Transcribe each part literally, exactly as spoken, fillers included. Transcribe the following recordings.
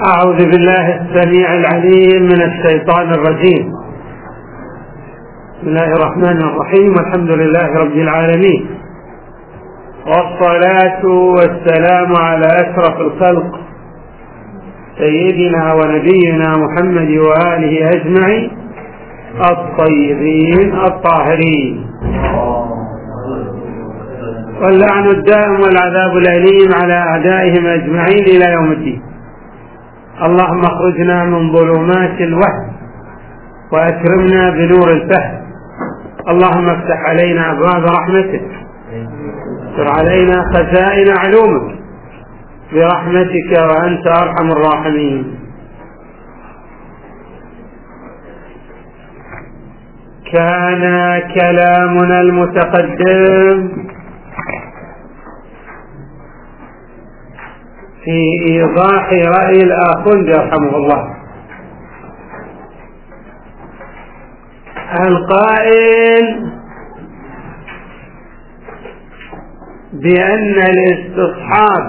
أعوذ بالله السميع العليم من الشيطان الرجيم. بسم الله الرحمن الرحيم. الحمد لله رب العالمين، والصلاة والسلام على أشرف الخلق سيدنا ونبينا محمد وآله أجمعين الطيبين الطاهرين، واللعن الدائم والعذاب الأليم على أعدائهم أجمعين إلى يوم الدين. اللهم اخرجنا من ظلمات الوهم وأكرمنا بنور الفهم. اللهم افتح علينا أبواب رحمتك، استر علينا خزائن علومك برحمتك وأنت أرحم الراحمين. كان كلامنا المتقدم في إيضاح رأي الآخوند رحمه الله القائل بأن الاستصحاب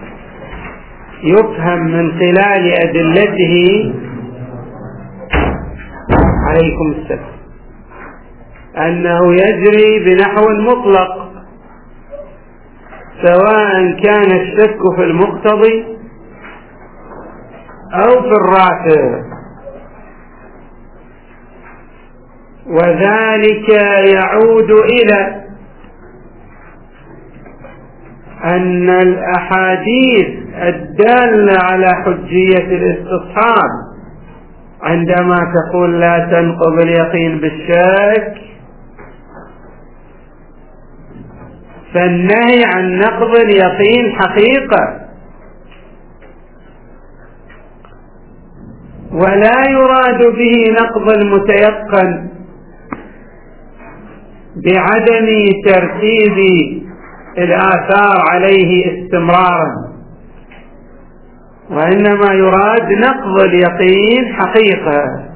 يفهم من خلال أدلته عليكم السلام أنه يجري بنحو مطلق، سواء كان الشك في المقتضي أو في الرافع، وذلك يعود إلى أن الأحاديث الدالة على حجية الاستصحاب عندما تقول لا تنقض اليقين بالشك، فالنهي عن نقض اليقين حقيقة، ولا يراد به نقض المتيقن بعدم ترتيب الآثار عليه استمرارا، وإنما يراد نقض اليقين حقيقة.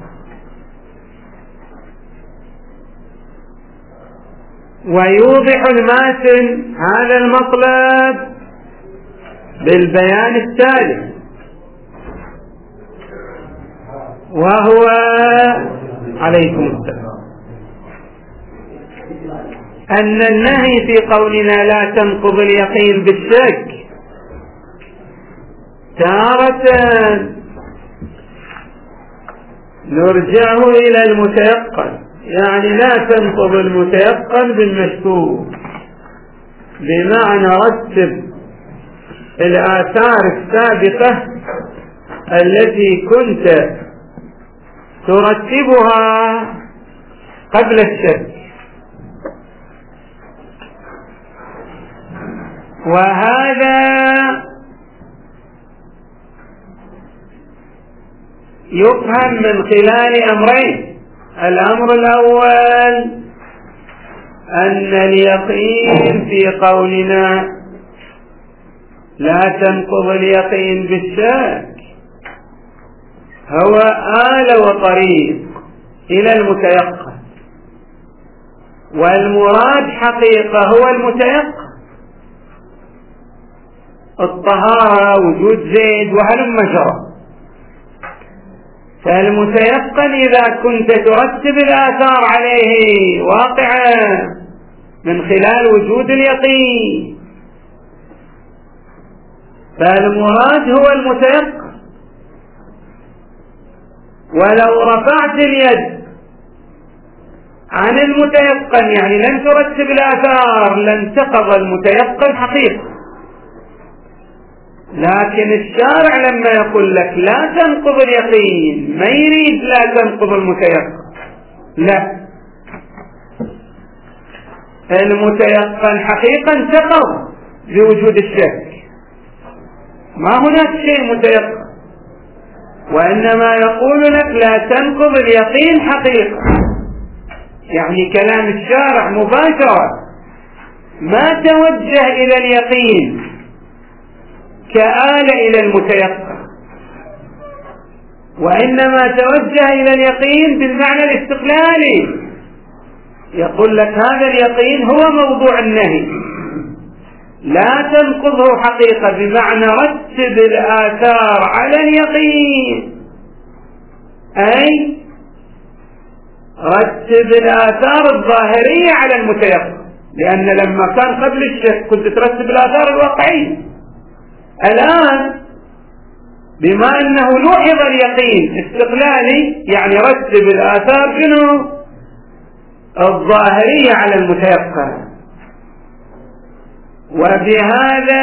ويوضح الماتن هذا المطلب بالبيان التالي، وهو عليكم السلام أن النهي في قولنا لا تنقض اليقين بالشك تارة نرجعه إلى المتيقن، يعني لا تنقض المتيقن بالمشكوك، بمعنى رتب الآثار السابقة التي كنت ترتبها قبل الشك. وهذا يفهم من خلال أمرين. الأمر الأول أن اليقين في قولنا لا تنقض اليقين بالشك هو آلة وطريق إلى المتيقن، والمراد حقيقة هو المتيقن، الطهارة، وجود زيد، وهلم جرى. فالمتيقن إذا كنت ترتب الآثار عليه واقعا من خلال وجود اليقين، فالمراد هو المتيقن. ولو رفعت اليد عن المتيقن، يعني لن ترتب الآثار، لن تقض المتيقن حقيقة. لكن الشارع لما يقول لك لا تنقض اليقين ما يريد لا تنقض المتيقن، لا، المتيقن حقيقة انتقض بوجود الشك، ما هناك شيء متيقن، وإنما يقول لك لا تنقض اليقين حقيقة، يعني كلام الشارع مباشرة ما توجه إلى اليقين كآلة إلى المتيقن، وإنما توجه إلى اليقين بالمعنى الاستقلالي. يقول لك هذا اليقين هو موضوع النهي، لا تنقضه حقيقة، بمعنى رتب الآثار على اليقين، أي رتب الآثار الظاهرية على المتيقن، لأن لما كان قبل الشك كنت ترتب الآثار الواقعية. الآن بما أنه لوحظ اليقين استقلالي، يعني رتب الآثار شنو؟ الظاهرية على المتيقن. وبهذا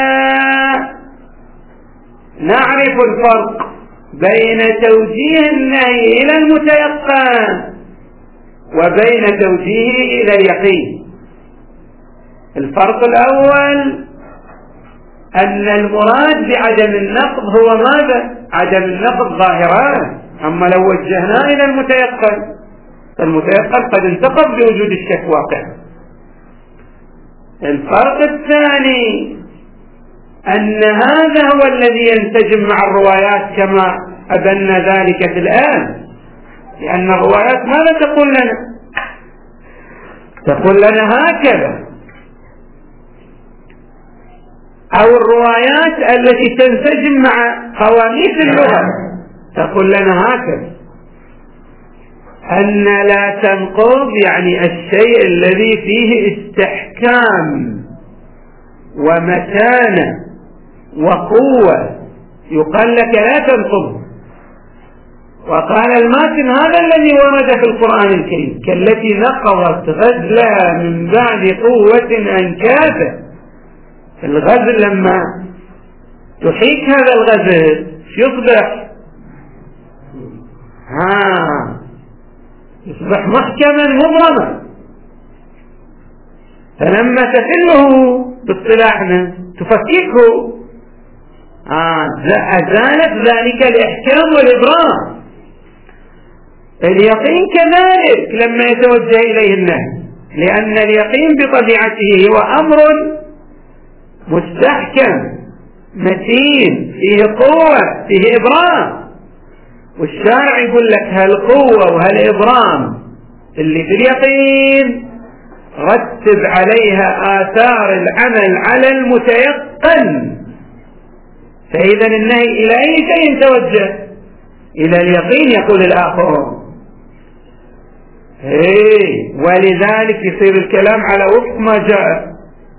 نعرف الفرق بين توجيه النهي إلى المتيقن وبين توجيهه إلى اليقين. الفرق الأول أن المراد بعدم النقض هو ماذا؟ عدم النقض ظاهرا، أما لو وجهناه إلى المتيقن فالمتيقن قد انتقض بوجود الشك واقع. الفرق الثاني أن هذا هو الذي ينسجم مع الروايات كما أبن ذلك في الآن، لأن الروايات ماذا تقول لنا؟ تقول لنا هكذا، أو الروايات التي تنسجم مع قواميس اللغة تقول لنا هكذا، أن لا تنقض يعني الشيء الذي فيه استحكام ومتانة وقوة يقال لك لا تنقض. وقال الماتن هذا الذي ورد في القرآن الكريم، كالتي نقضت غزلها من بعد قوة أنكاثا. الغزل لما تحيك هذا الغزل يصبح ها يصبح محكما مبرما، فلما تفله باصطلاحنا تفككه آه أزالت ذلك الإحكام والإبرام. اليقين كذلك لما يتوجه إليه النهي، لأن اليقين بطبيعته هو أمر مستحكم متين فيه قوة فيه إبرام، والشارع يقول لك هالقوة وهالإبرام اللي في اليقين رتب عليها آثار العمل على المتيقن. فإذا النهي إلى أي شيء توجه؟ إلى اليقين يقول الآخرون. إيه ولذلك يصير الكلام على وفق ما جاء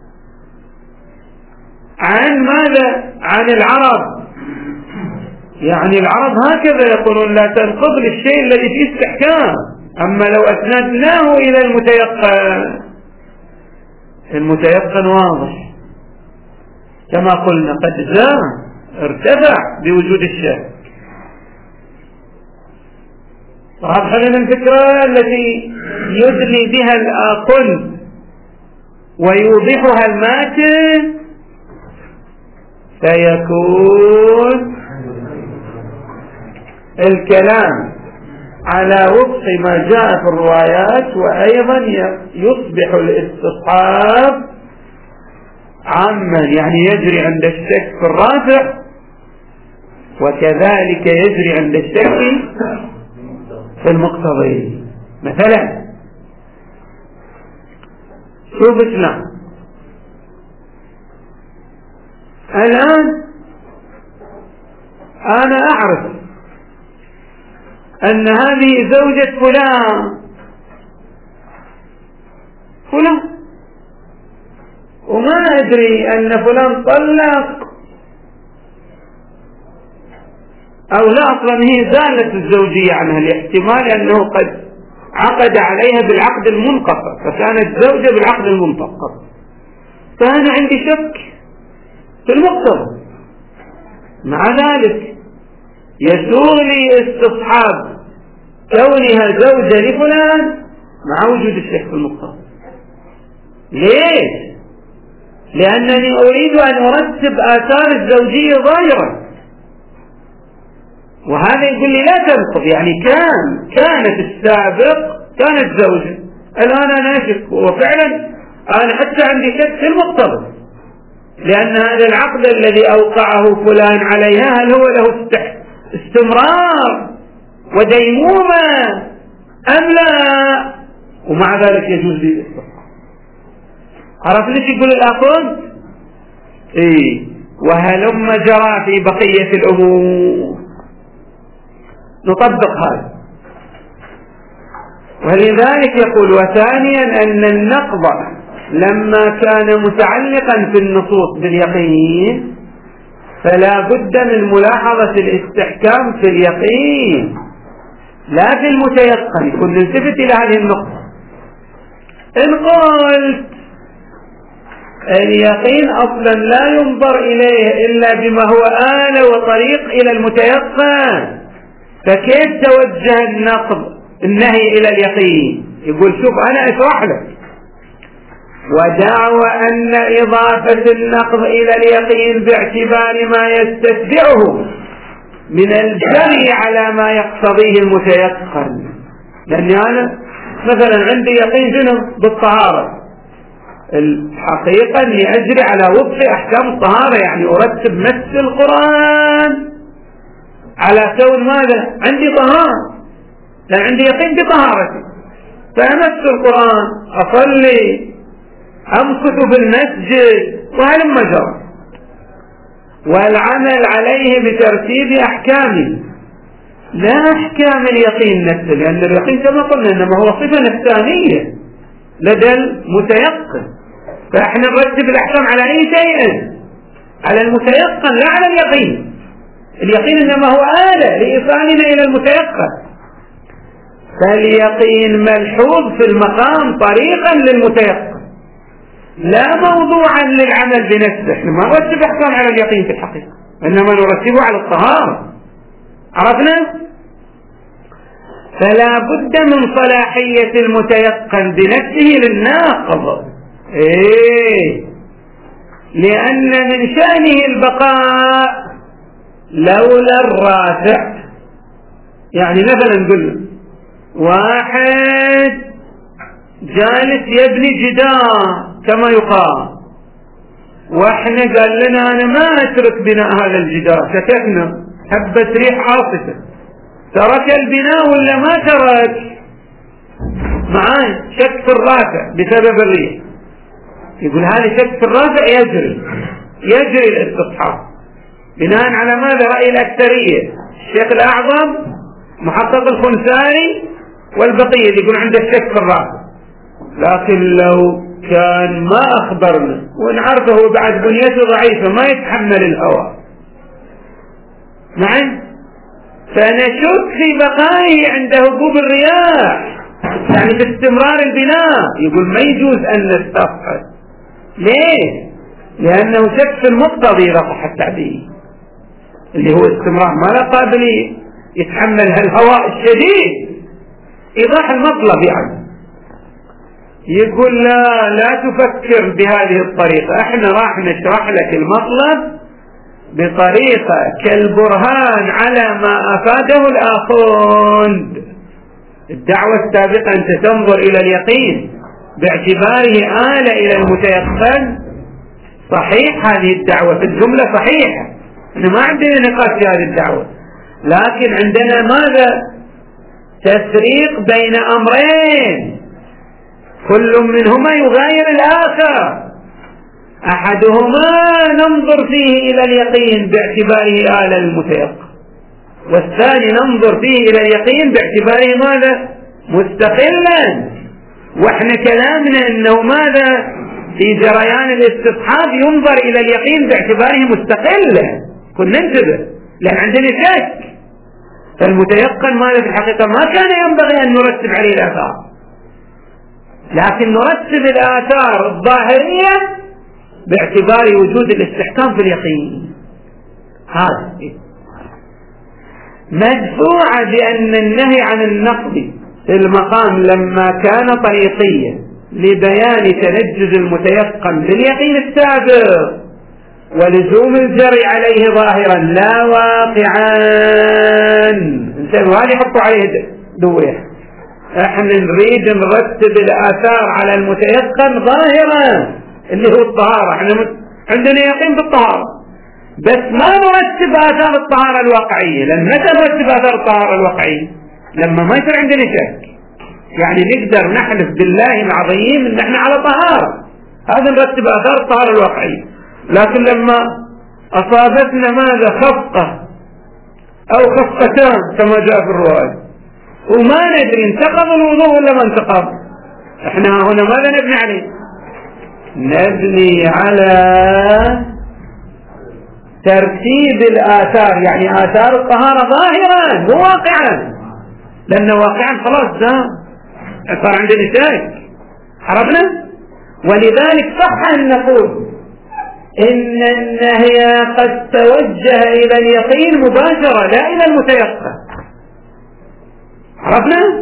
عن ماذا؟ عن العرب. يعني العرب هكذا يقولون لا تنقض للشيء الذي فيه استحكام. أما لو أسندناه إلى المتيقن، المتيقن واضح كما قلنا قد زاد ارتفع بوجود الشك. واضح لنا الفكرة التي يدلي بها الآقل ويوضحها الماتن، فيكون الكلام على وفق ما جاء في الروايات، وأيضا يصبح الاستصحاب عاما، يعني يجري عند الشك في الرافع وكذلك يجري عند الشك في المقتضي. مثلا شوف اسمع، الآن أنا أعرف أن هذه زوجة فلان فلان وما أدري أن فلان طلق أو لا، أصلا هي زالت الزوجية عنها لاحتمال أنه قد عقد عليها بالعقد المنقطع فكانت زوجة بالعقد المنقطع، فأنا عندي شك في المقتضى. مع ذلك يسوغ لي استصحاب كونها زوجة لفلان مع وجود الشك في المقتضى. ليش؟ لأنني أريد أن أرتب آثار الزوجية ظاهرة، وهذا يقول لي لا تنقض، يعني كان كانت السابق كانت زوجة، الآن أنا أشك، وفعلا أنا حتى عندي شك في المقتضى، لأن هذا العقد الذي أوقعه فلان عليها هل هو له استمرار وديمومة أم لا؟ ومع ذلك يجوز لي الاستصحاب. عرفت ليش يقول الآخرون؟ إيه وهلم جرى في بقية الأمور. نطبق هذا. ولذلك يقول وثانيا أن النقض لما كان متعلقا في النصوص باليقين فلا بد من ملاحظة الاستحكام في اليقين لا في المتيقن. يكون نلتفت إلى هذه النقطة. إن قلت اليقين أصلا لا ينظر إليه إلا بما هو آلة وطريق إلى المتيقن، فكيف توجه النقض النهي إلى اليقين؟ يقول شوف أنا أشرح لك. ودعوى أن إضافة النقض إلى اليقين باعتبار ما يستتبعه من الجري على ما يقتضيه المتيقن. لأني أنا مثلا عندي يقين جنب بالطهارة، الحقيقة أني أجري على وفق أحكام الطهارة، يعني أرتب مس القرآن على كون ماذا؟ عندي طهارة، لأن عندي يقين بطهارتي، فأمس القرآن، أصلي، أمكث في المسجد، وهلم جرى. والعمل عليه بترتيب أحكامه لا أحكام اليقين نفسه، لأن اليقين كما قلنا إنما هو صفة نفسانية لدى المتيقن، فإحنا نرتب الأحكام على أي شيء؟ على المتيقن لا على اليقين. اليقين إنما هو آلة لإيصالنا إلى المتيقن، فاليقين ملحوظ في المقام طريقا للمتيقن لا موضوعا للعمل بنفسه. احنا ما نرتب أحكام على اليقين في الحقيقة، إنما نرتبه على الطهارة. عرفنا؟ فلا بد من صلاحية المتيقن بنفسه للناقض، إيه؟ لأن من شأنه البقاء لولا الرافع. يعني مثلا قلنا واحد جالس يبني جدار كما يقال، واحنا قال لنا أنا ما أترك بناء هذا الجدار، شككنا هبت ريح عاصفة، ترك البناء ولا ما ترك؟ معاي شك في الرافع بسبب الريح. يقول هذا شك في الرافع يجري يجري الاستصحاب بناء على ماذا؟ رأي الأكثرية، الشيخ الأعظم، محقق الخنسائي، والبقية يقول عنده شك في الرافع. لكن لو كان ما أخبرنا ونعرفه بعد بنيته ضعيفة ما يتحمل الهواء، معي، فنشك في بقائه عند هبوب الرياح، يعني باستمرار البناء. يقول ما يجوز أن نستصحب. ليه؟ لأنه شك في المقتضي رفع التعبير اللي هو استمرار، ما لا قابل يتحمل الهواء الشديد، إيضاح المطلب. يعني يقول لا لا تفكر بهذه الطريقة، احنا راح نشرح لك المطلب بطريقة كالبرهان على ما أفاده الآخوند. الدعوة السابقة أنت تنظر إلى اليقين باعتباره آلة إلى المتيقن، صحيح هذه الدعوة في الجملة صحيحة، إحنا ما عندنا نقاش في هذه الدعوة، لكن عندنا ماذا؟ تفريق بين أمرين كل منهما يغاير الآخر. أحدهما ننظر فيه إلى اليقين باعتباره آلة المتيقن، والثاني ننظر فيه إلى اليقين باعتباره ماذا؟ مستقلا. وإحنا كلامنا أنه ماذا؟ في جريان الاستصحاب ينظر إلى اليقين باعتباره مستقلا. كنا ننتبه لأن عندنا شك، فالمتيقن ماذا في الحقيقة؟ ما كان ينبغي أن نرتب عليه الآثار، لكن نرتب الآثار الظاهرية باعتبار وجود الاستحكام في اليقين. هذا مدفوعة بأن النهي عن النقض في المقام لما كان طريقيا لبيان تنجز المتيقن باليقين السابق ولزوم الجري عليه ظاهرا لا واقعا. انتبهوا، هذه حطوا عليه دوية. احنا نريد نرتب الآثار على المتيقن ظاهرا اللي هو الطهارة، احنا عندنا يقين بالطهارة، بس ما نرتب آثار الطهارة الواقعية. لأن متى نرتب آثار الطهارة الواقعية؟ لما ما يصير عندنا شك، يعني نقدر نحلف بالله العظيم ان احنا على طهارة، هذا نرتب آثار الطهارة الواقعية. لكن لما أصابتنا ماذا؟ خفقة أو خفقتان كما جاء في الرواية، وما ندري انتقض الوضوء ولا ما انتقض، احنا هنا ماذا نبني عليه؟ نبني على ترتيب الآثار، يعني آثار الطهارة ظاهرا مو واقعا، لأنه واقعا خلاص ده صار عندنا شك، عرفنا؟ ولذلك صح أن نقول إن النهي قد توجه إلى اليقين مباشرة لا إلى المتيقن، عرفنا؟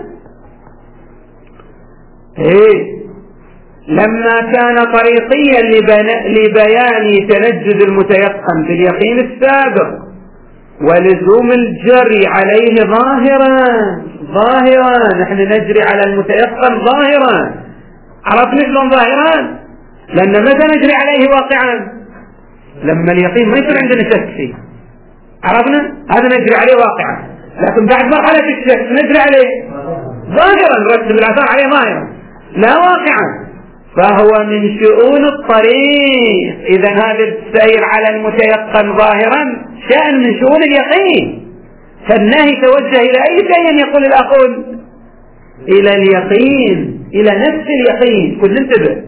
إيه لما كان طريقيا لبيان تنجد المتيقن باليقين السابق ولزوم الجري عليه ظاهرا ظاهرا، نحن نجري على المتيقن ظاهرا، عرفنا شلون ظاهرا؟ لأن متى نجري عليه واقعا؟ لما اليقين ما يصير عندنا شك فيه، عرفنا؟ هذا نجري عليه واقعا، لكن بعد مرحلة الشك نجري عليه ظاهرا، نرتب الآثار عليه ظاهرا لا واقعا. فهو من شؤون الطريق، إذا هذا السير على المتيقن ظاهرا شأن من شؤون اليقين، فالنهي توجه إلى أي شيء يقول الأخون؟ إلى اليقين، إلى نفس اليقين، كل انتبه.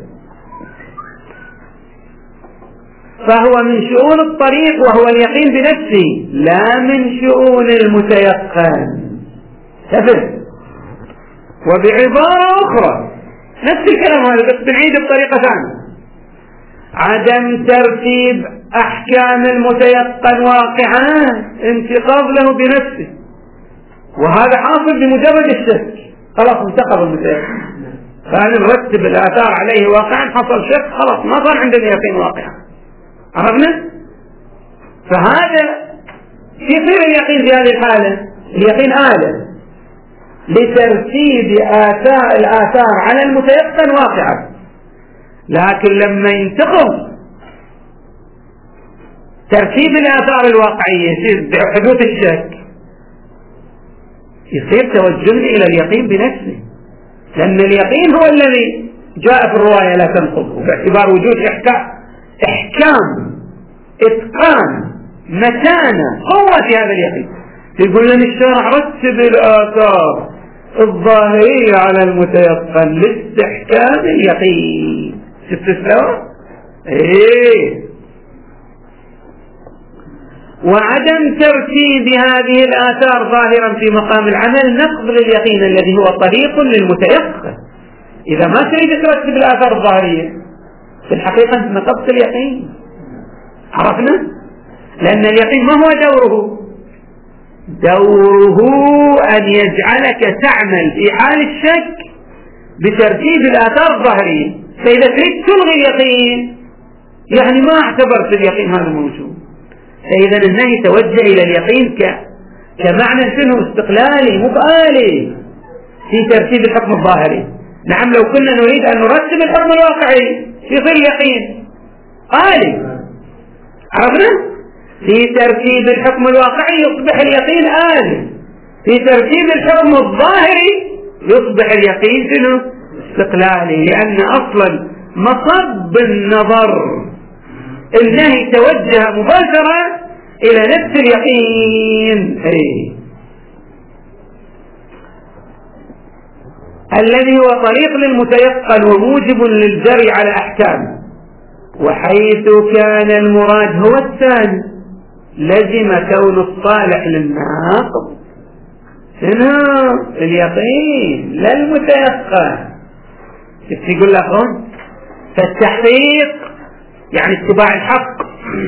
فهو من شؤون الطريق وهو اليقين بنفسه لا من شؤون المتيقن، تفهم؟ وبعبارة أخرى نفس الكلام هذا بس بنعيد بطريقة ثانية، عدم ترتيب أحكام المتيقن واقعا انتقاض له بنفسه، وهذا حاصل بمجرد الشك، خلاص انتقض المتيقن، فنرتب الآثار عليه واقعا، حصل شك خلاص ما صار عندنا يقين واقعا، عرفنا؟ فهذا يصير اليقين في هذه الحالة اليقين آلة لترتيب آثار الآثار على المتيقن واقعا، لكن لما ينتقض ترتيب الآثار الواقعية يصير بحدوث الشك، يصير توجه إلى اليقين بنفسه، لأن اليقين هو الذي جاء في الرواية لا تنقض، باعتبار وجود إحكام إحكام إتقان متانة قوة في هذا اليقين. يقول لنا الشرع رتب الآثار الظاهرية على المتيقن لاستحكام اليقين، شفت السوا؟ ايه. وعدم ترتيب هذه الآثار ظاهرا في مقام العمل نقض لليقين الذي هو طريق للمتيقن. إذا ما تريد ترتب الآثار الظاهرية في الحقيقة نقضت اليقين، عرفنا؟ لأن اليقين ما هو دوره؟ دوره أن يجعلك تعمل في حال الشك بترتيب الآثار الظاهرية، فإذا تريد تلغي اليقين يعني ما اعتبرت اليقين هذا موجود. فإذا النهي توجه إلى اليقين ك... كمعنى شنو؟ استقلالي مفعالي في ترتيب الحكم الظاهري. نعم لو كنا نريد أن نرتب الحكم الواقعي يصير اليقين آلي، عرفنا؟ في ترتيب الحكم الواقعي يصبح اليقين آلي، في ترتيب الحكم الظاهري يصبح اليقين شنو؟ استقلالي، لأن أصلا مصب النظر النهي توجه مباشرة إلى نفس اليقين أي. الذي هو طريق للمتيقن وموجب للجري على أحكام، وحيث كان المراد هو الثاني لزم كون الصالح للناقض شنو؟ اليقين لا المتيقن. يقول لكم فالتحقيق يعني اتباع الحق،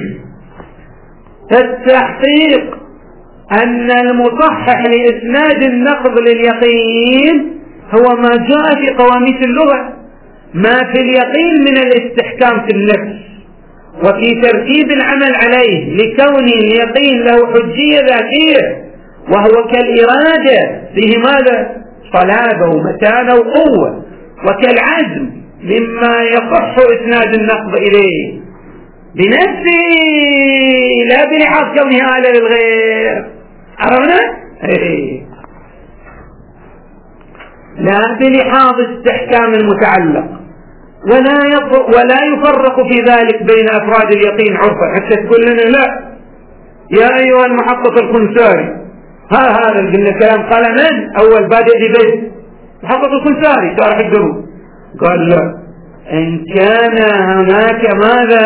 فالتحقيق أن المصحح لإسناد النقض لليقين هو ما جاء في قواميس اللغة، ما في اليقين من الاستحكام في النفس وفي ترتيب العمل عليه، لكون اليقين له حجية ذاتية وهو كالإرادة فيه ماذا؟ صلابة ومتانة وقوة، وكالعزم مما يصح إسناد النقض إليه بنفسه لا بلحاظ كونه آلة للغير، عرفنا؟ ايه. لا بلحاظ استحكام المتعلق ولا ولا يفرق في ذلك بين أفراد اليقين عرفا حتى تقول لنا لا يا أيها المحقق الخنساري، ها هذا قلنا كلام قال من أول بادئ ببيت محقق الخنساري شارح الدروس، قال لا إن كان هناك ماذا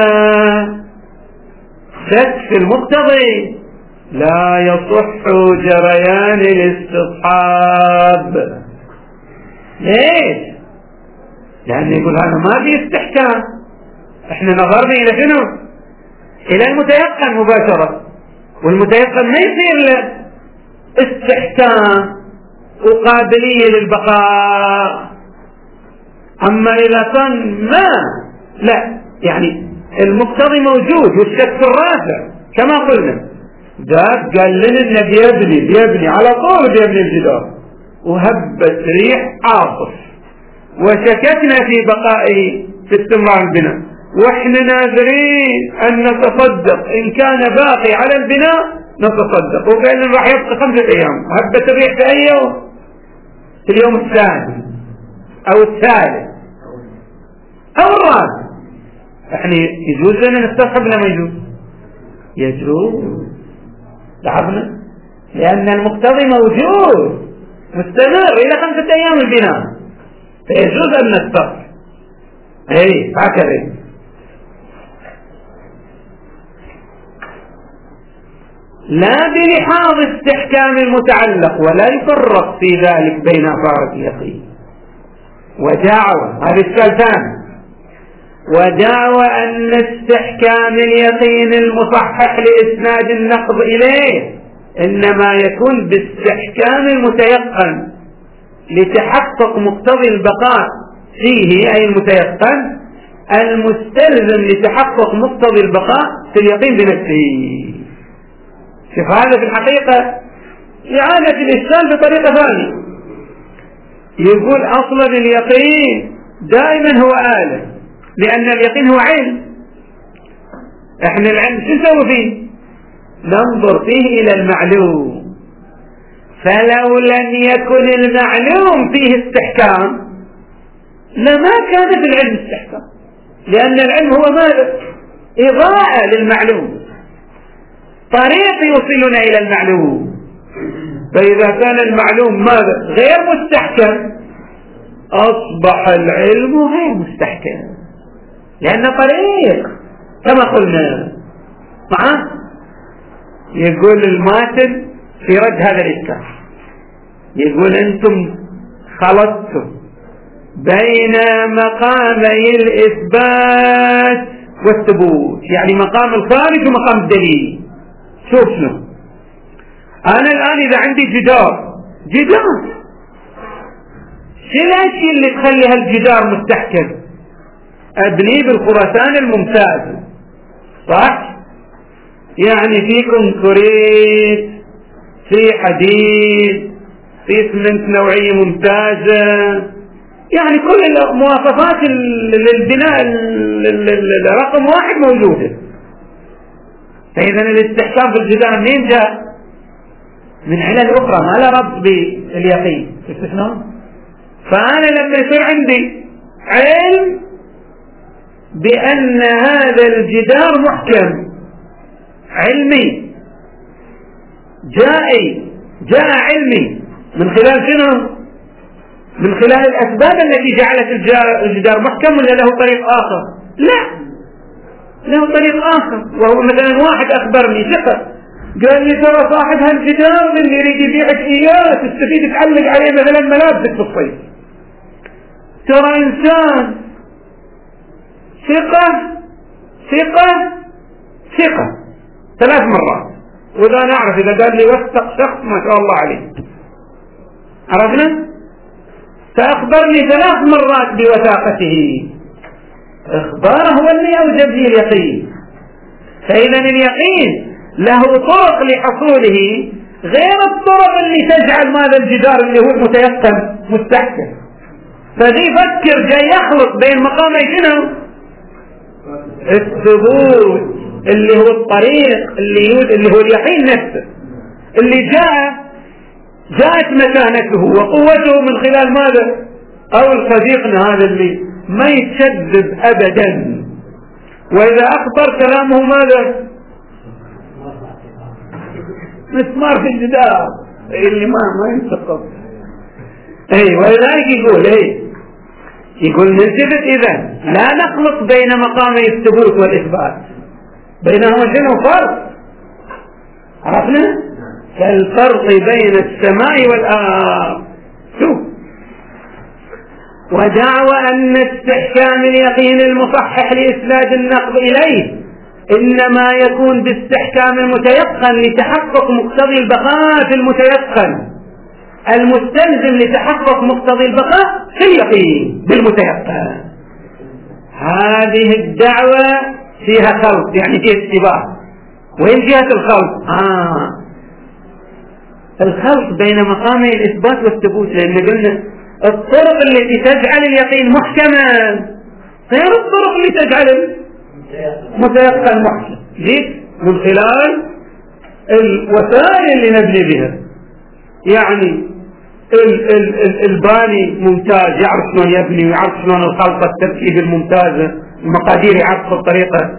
شك في المقتضي لا يصح جريان الاستصحاب. ليش؟ لأن يقول هذا ما في استحكام، احنا نظرنا إلى شنو؟ إلى المتيقن مباشرة، والمتيقن ما يصير له استحكام وقابلية للبقاء. أما إذا كان ما لا يعني المقتضي موجود والشك في الرافع كما قلنا، ذاك قال لنا انه بيبني بيبني على طول بيبني الجدار وهبت ريح عاصف وشككنا في بقائه في استمرار البناء، واحنا ناظرين ان نتصدق ان كان باقي على البناء نتصدق، وقال راح يبقى خمسة ايام. هبت الريح في اي يوم؟ في اليوم الثاني او الثالث او الرابع. احنا يجوز لنا نستصحب ولا ما يجوز؟ يجوز. لاحظنا لان المقتضي موجود مستمر الى خمسة ايام البناء، فيجوز ان نستصحب. اي هكذا. لا بلحاظ استحكام المتعلق، ولا يفرق في ذلك بين أفراد اليقين. ودعوى هذا السؤال ثاني، ودعوى أن استحكام اليقين المصحح لإسناد النقض إليه إنما يكون باستحكام المتيقن لتحقق مقتضي البقاء فيه، أي المتيقن المستلزم لتحقق مقتضي البقاء في اليقين بنفسه. شوف هذا في الحقيقة إعادة الإشكال بطريقة ثانية. يقول أصلا اليقين دائما هو آلة، لأن اليقين هو علم. احنا العلم شو نسوي فيه؟ ننظر فيه إلى المعلوم، فلو لم يكن المعلوم فيه استحكام لما كان في العلم استحكام، لأن العلم هو ماذا؟ إضاءة للمعلوم، طريق يوصلنا إلى المعلوم. فإذا كان المعلوم ماذا؟ غير مستحكم، أصبح العلم غير مستحكم، لأن طريق كما قلنا. معه يقول الماتن في رد هذا الإشكال، يقول أنتم خلطتم بين مقامي الإثبات والثبوت، يعني مقام الخارج ومقام الدليل. شوف شنو أنا الآن إذا عندي جدار جدار شو الأشياء اللي تخلي هالجدار مستحكم؟ أبنيه بالخرسان الممتازة، صح؟ يعني في كونكريت، في حديد، في اسمنت نوعية ممتازة، يعني كل المواصفات للبناء رقم واحد موجودة. فإذا الاستحكام في الجدار منين جاء؟ من علل أخرى ما لا ربط باليقين. فأنا لما يصير عندي علم بأن هذا الجدار محكم، علمي جائي جاء علمي من خلال شنو؟ من خلال الأسباب التي جعلت الجدار محكم، ولا له طريق آخر؟ لا، له طريق آخر، وهو مثلا واحد أخبرني ثقة قال لي ترى صاحب هالجدار اللي يريد يبيعك إياه تستفيد تعلق عليه مثلا ملابسك في الصيف، ترى إنسان ثقة ثقة ثقة ثلاث مرات، وإذا نعرف إذا قال لي وثق شخص ما شاء الله عليه، عرفنا؟ فأخبرني ثلاث مرات بوثاقته، إخباره هو اللي أوجب لي اليقين. فإذا اليقين له طرق لحصوله غير الطرق اللي تجعل ماذا الجدار اللي هو المتيقن مستحكم. فذي يفكر جاي يخلط بين مقامي شنو؟ الثبوت اللي هو الطريق اللي يود اللي هو اليقين نفسه، اللي جاء جاءت مكانته وقوته من خلال ماذا؟ قول صديقنا هذا اللي ما يتكذب أبدا، وإذا أخبر كلامه ماذا؟ مسمار في الجدار اللي ما ما ينسقط. أي ولذلك يقول أي يقول نلتفت إذا لا نخلط بين مقامي الثبوت والإثبات، بينهما شنو فرق؟ عرفنا؟ كالفرق بين السماء والأرض. شوف، ودعوى أن استحكام اليقين المصحح لإسناد النقض إليه إنما يكون باستحكام المتيقن لتحقق مقتضي البقاء في المتيقن المستلزم لتحقق مقتضي البقاء في اليقين بالمتيقن. هذه الدعوة فيها خلط، يعني فيها اشتباه. وين جهة الخلط؟ آه الخلط بين مقامي الإثبات والثبوت، لأن قلنا الطرق التي تجعل اليقين محكما غير الطرق التي تجعل المتيقن محكم. جيت من خلال الوسائل اللي نبني بها، يعني ال ال ال الباني ممتاز يعرف شلون يبني ويعرف شلون الخلطة التركيب الممتازة، المقادير يعرفها بطريقة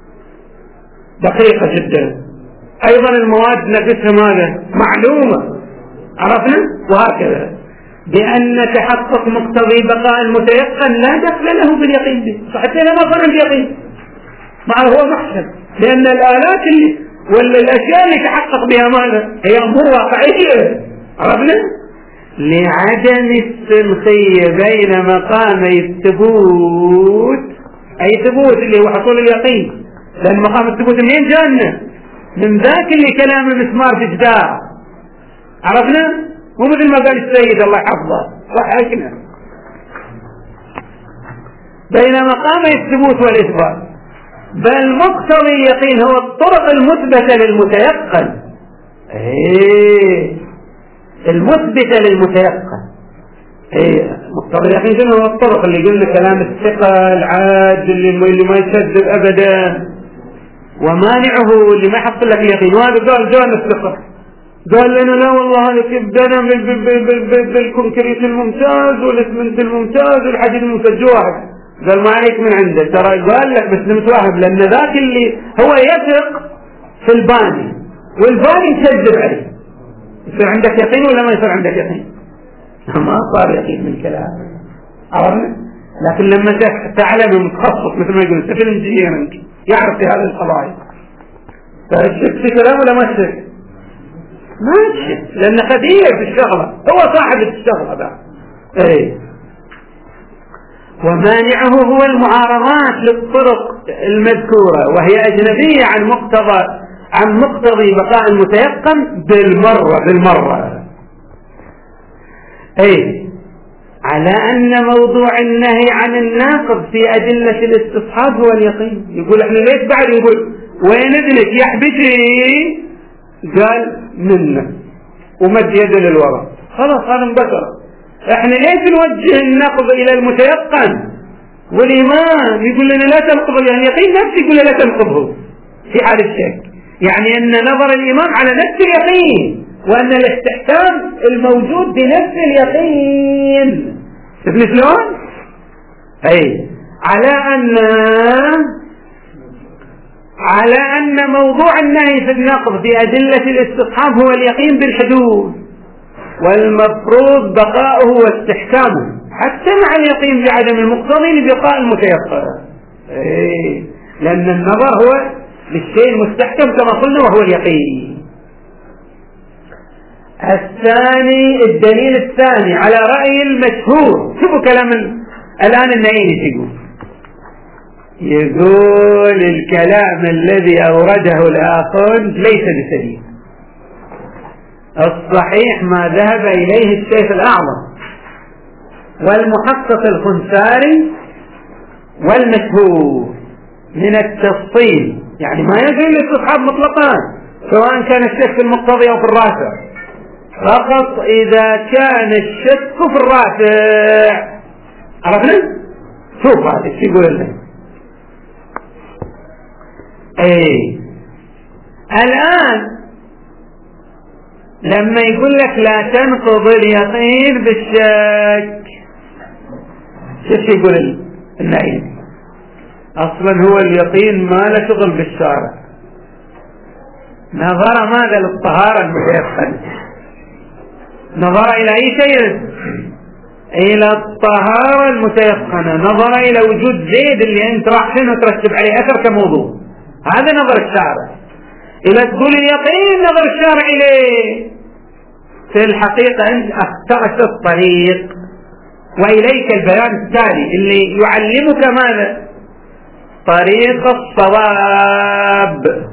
دقيقة جدا. أيضا المواد نفسها ماذا؟ معلومة، عرفنا؟ وهكذا، بأن تحقق مقتضي بقاء المتيقن لا دخل له باليقين به، فحتى لا ما صار اليقين معه هو محسن، لأن الآلات اللي ولا الأشياء اللي تحقق بها ماذا؟ هي أمور واقعية، عرفنا؟ لعدم السنخية بين مقامي الثبوت، أي ثبوت اللي هو حصول اليقين، لأن مقام الثبوت منين جانا؟ من ذاك اللي كلام المسمار في جدار، عرفنا؟ مو مثل ما قال السيد الله يحفظه ضحكنا. بين مقامي الثبوت والإثبات، بل مقتضي اليقين هو الطرق المثبتة للمتيقن. ايه المثبتة للمتيقن. ايه مقتضي اليقين شنو هو الطرق اللي قلنا كلام الثقة العاد اللي ما يكذب ابدا، ومانعه اللي ما يحصل لك اليقين. وهذا قال جانا الثقة، قال لنا لا والله هذا كبدنا بالكونكريت الممتاز والاسمنت الممتاز والحديد الممتاز واحد. قال ما عليك من عنده، ترى قال لك بس نمت واحد، لأن ذاك اللي هو يثق في الباني والباني يكذب عليه. يصير عندك يقين ولا ما يصير عندك يقين؟ ما صار يقين من كلامه، عرفنا؟ لكن لما تعلم المتخصص مثل ما يقول سيفل انجينيرنج يعرف في هذه القضايا، فالشك في كلامه ولا ما الشك؟ ما الشك، لأن خبير في الشغلة، هو صاحب الشغلة ده. ايه ومانعه هو المعارضات للطرق المذكورة، وهي أجنبية عن مقتضى عن مقتضي بقاء المتيقن بالمرة بالمرة. أي على أن موضوع النهي عن الناقض في أدلة الاستصحاب هو اليقين. يقول احنا ليش بعد يقول وين ابنك يحبسي؟ قال منا ومد يده للوراء، خلاص هذا انبشر. احنا ليش نوجه النقض الى المتيقن؟ والامام يقول لنا لا تنقض، يعني اليقين نفسه يقول لنا لا تنقضه في حال الشك، يعني ان نظر الامام على نفس اليقين، وان الاستحكام الموجود بنفس اليقين. شوف شلون؟ اي على ان على ان موضوع النهي في النقض في ادله الاستصحاب هو اليقين بالحدود، والمفروض بقاؤه واستحكامه حتى مع اليقين بعدم المقتضي لبقاء المتيقن. إيه لأن النظر هو للشيء المستحكم كما قلنا وهو اليقين. الثاني الدليل الثاني على رأي المشهور. شوفوا كلام الآن النعيمي يقول يقول الكلام الذي أورده الآخر ليس بسليم، الصحيح ما ذهب إليه الشيخ الأعظم والمحقق الخنساري والمشهور من التفصيل، يعني ما يجري الاستصحاب مطلقا سواء كان الشك في المقتضي أو في الرافع، فقط إذا كان الشك في الرافع. عرفنا؟ شوف هذا الشيء يقول لنا ايه الآن لما يقول لك لا تنقض اليقين بالشك، شو يقول النعيم. أصلا هو اليقين ما له شغل بالشارع، نظر ماذا للطهارة المتيقنة، نظر إلى أي شيء؟ إلى الطهارة المتيقنة، نظر إلى وجود زيد اللي أنت راح شنو ترتب عليه أثر كموضوع، هذا نظر الشارع. إذا تقول اليقين نظر الشارع إليه، في الحقيقة أنت أخطأت الطريق، وإليك البيان التالي اللي يعلمك ماذا؟ طريق الصواب.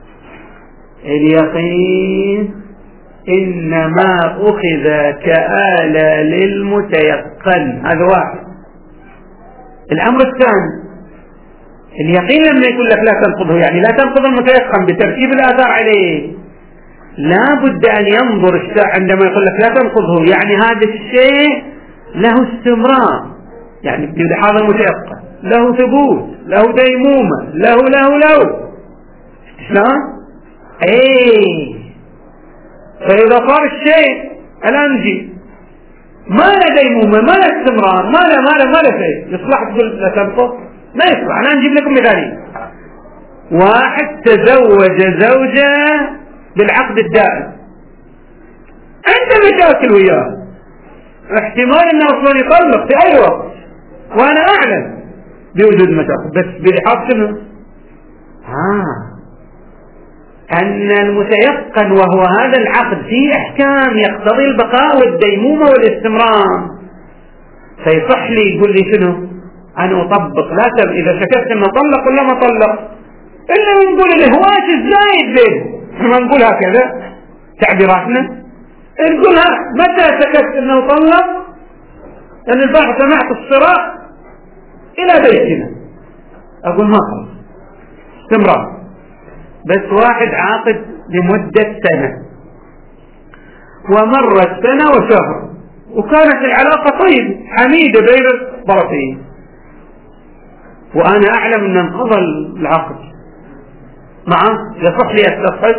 اليقين إنما أخذ كآلة للمتيقن، هذا واحد. الأمر الثاني، اليقين لما يقول لك لا تنقضه، يعني لا تنقض المتيقن بترتيب الآثار عليه، لا بد أن ينظر الشارع عندما يقول لك لا تنقضه، يعني هذا الشيء له استمرار، يعني بهذا المتيقن له ثبوت، له ديمومة، له له له شلون؟ ايه، فإذا صار الشيء الآن جي ما له ديمومة، ما له استمرار، ما له ما له ما له شيء، يصلح تقول لا تنقض؟ ما يصلح. أنا نجيب لكم مثالين. واحد تزوج زوجة بالعقد الدائم، عنده مشاكل وياه، احتمال انه اصلا يطلق في اي وقت، وانا اعلم بوجود مشاكل، بس بلحاظ شنو؟ ها ان المتيقن وهو هذا العقد فيه احكام يقتضي البقاء والديمومة والاستمرار، فيصح لي يقول لي شنو؟ انا اطبق، لا تب اذا شككت انه طلق ولا ما طلق، الا نقول الهواش الزايد به، ما نقول هكذا تعبيراتنا، نقولها متى سكت انه طلق؟ لان البارحة سمعت الصراخ الى بيتنا، اقول ما خلص استمرار، بس واحد عاقد لمدة سنة ومرت سنة وشهر وكانت العلاقة طيبة حميدة بين الطرفين، وانا اعلم ان انقضى العقد معه، يصح لي استصحب؟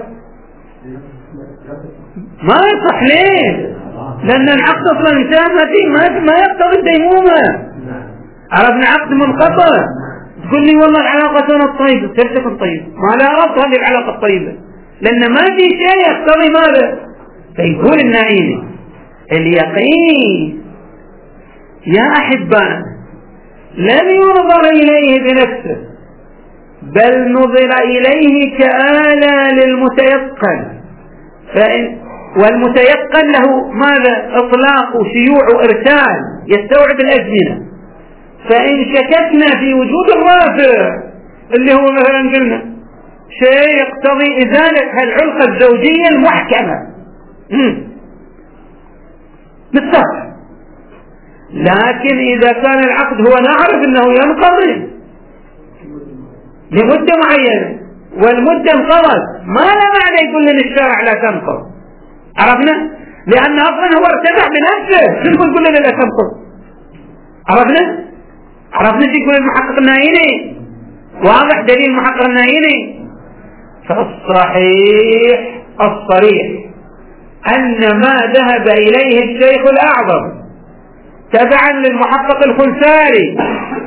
ما يصح. ليه؟ لأن العقد أصلا انتهى، ما ما يقتضي الديمومة. عرفنا عقد منقطع، تقول لي والله العلاقة كانت طيبة، كيف تكون طيبة؟ ما لها ربط هذه العلاقة الطيبة، لأن ما في شيء يقتضي ماذا؟ فيقول النعيمي اليقين يا أحبان لم ينظر إليه بنفسه، بل نظر إليه كآلة للمتيقن، فإن والمتيقن له ماذا؟ اطلاق وشيوع وارسال يستوعب الازمنه، فان شككنا في وجود الرافع اللي هو مثلا قلنا شيء يقتضي ازاله العلاقه الزوجيه المحكمه بالصح، لكن اذا كان العقد هو نعرف انه ينقضي لمده معينه والمده انقضت، ما له معنى يقول لنا الشارع لا تنقض، عرفنا؟ لأن أصلا هو ارتفع بنفسه، شو نقول لنا لا تنقض؟ عرفنا؟ عرفنا شو يقول المحقق النايني؟ واضح دليل المحقق النايني؟ فالصحيح الصريح أن ما ذهب إليه الشيخ الأعظم تبعا للمحقق الخنساري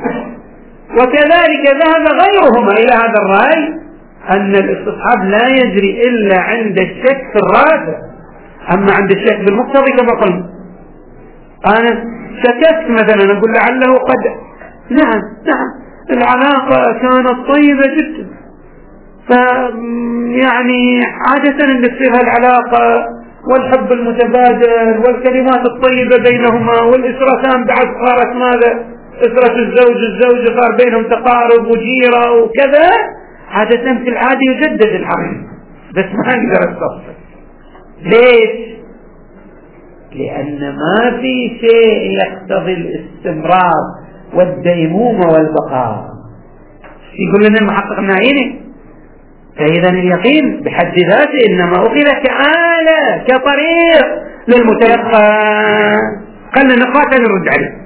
وكذلك ذهب غيرهما إلى هذا الرأي، أن الاستصحاب لا يجري إلا عند الشك في الرافع، أما عند الشك بالمقتضي كما قلنا. أنا شككت مثلا أقول لعله قد نعم نعم العلاقة كانت طيبة جدا، ف يعني عادة اللي تصير هالعلاقة والحب المتبادل والكلمات الطيبة بينهما والإسرتان بعد صارت ماذا؟ إسرة الزوج الزوجة صار بينهم تقارب وجيرة وكذا، عادة في العادي يجدد العقد، بس ما أقدر أتصل. ليش؟ لأن ما في شيء يقتضي الاستمرار والديمومة والبقاء. يقول لنا المحقق النايني فإذا اليقين بحد ذاته إنما أخذ كآلة كطريق للمتيقن. خلنا نقاط نرد عليه.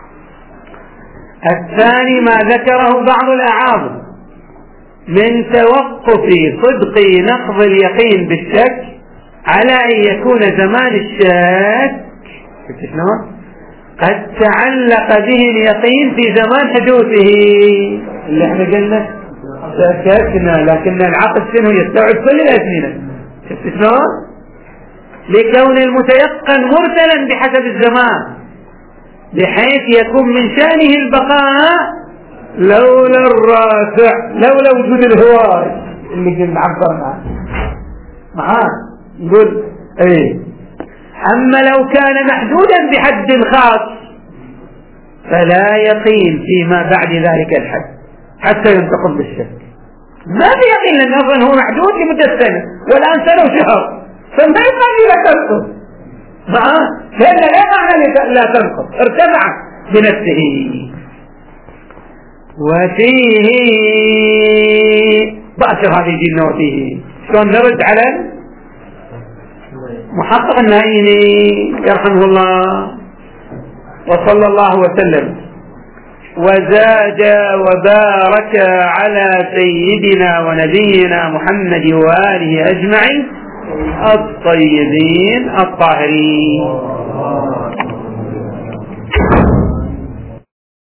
الثاني ما ذكره بعض الأعاظم من توقف صدق نقض اليقين بالشك على أن يكون زمان الشك قد تعلق به اليقين في زمان حدوثه، اللي احنا قلنا شككنا، لكن العقل شنو يستوعب كل الأزمنة. شفت شلون؟ لكون المتيقن مرسلا بحسب الزمان، بحيث يكون من شأنه البقاء لولا الرافع، لولا وجود الهواء اللي قلنا عبرنا عنه معاه. يقول ايه، اما لو كان محدودا بحد خاص فلا يقين فيما بعد ذلك الحد حتى ينتقل بالشك. ما في يقين لأنه أصلا هو محدود لمدة سنة، والآن سنة وشهر، فما يقال لا تنقض معاه، لأن لا معنى لا تنقض، ارتفع بنفسه. وفيه بأسر هذه جيلنا، وفيه شلون نرد على محقق النائيني يرحمه الله. وصلى الله وسلم وزاد وبارك على سيدنا ونبينا محمد وآله أجمعين الطيبين الطاهرين.